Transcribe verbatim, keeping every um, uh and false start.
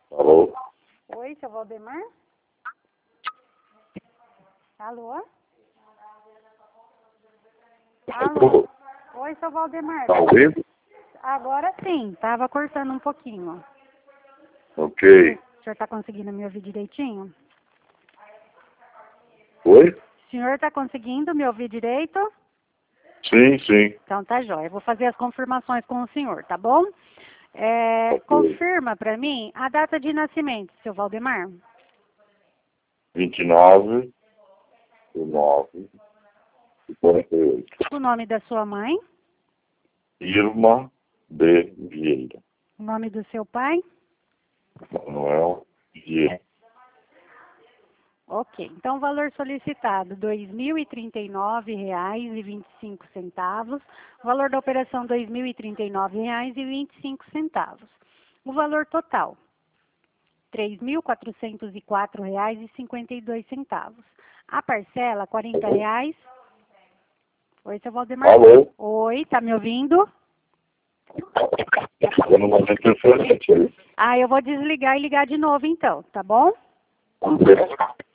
Alô? Oi, seu Valdemar? Alô? Alô? Oi, seu Valdemar. Tá ouvindo? Agora sim, tava cortando um pouquinho. Ok. O senhor tá conseguindo me ouvir direitinho? Oi? O senhor tá conseguindo me ouvir direito? Sim, sim. Então tá jóia. Eu vou fazer as confirmações com o senhor, tá bom? É, Ok. confirma pra mim a data de nascimento, seu Valdemar. vinte e nove do nove de quarenta e oito. O nome da sua mãe, Irma de Vieira. o nome do seu pai. Manuel Vieira. Ok, então o valor solicitado, dois mil e trinta e nove reais e vinte e cinco centavos. O valor da operação, dois mil e trinta e nove reais e vinte e cinco centavos. O valor total, três mil quatrocentos e quatro reais e cinquenta e dois centavos. A parcela, quarenta reais. Oi, seu Valdemar. Alô? Oi, tá me ouvindo? Eu não vou interferência aí. Ah, eu vou desligar e ligar de novo então, tá bom? Ok.